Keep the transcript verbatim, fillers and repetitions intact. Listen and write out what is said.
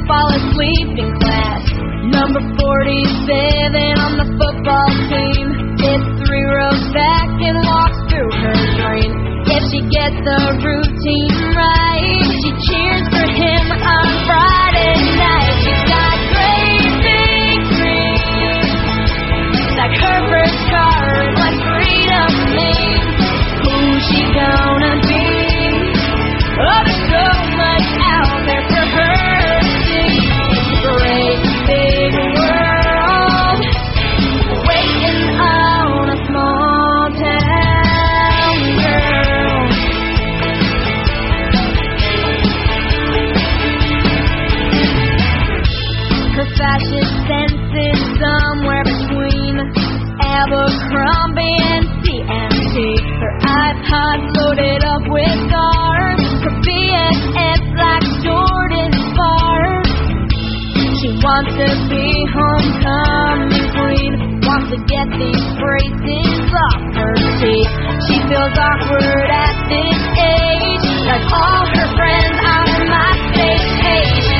fall asleep in class. Number forty-seven on the football team sits three rows back and walks through her dream. If she gets the routine right, she cheers for him on Friday night. She's got great big dreams, like her first car and what freedom means. Who's she gonna be? Oh, there's so much out there for her to see. Great big world waiting on a small town girl. Her fashion sense is somewhere between Abercrombie and C M T. Her iPod loaded up with cars. Her B F F like Jordan bars. She wants to be homecoming queen. Wants to get these braces off her teeth. She feels awkward at this age, like all her friends on her MySpace page.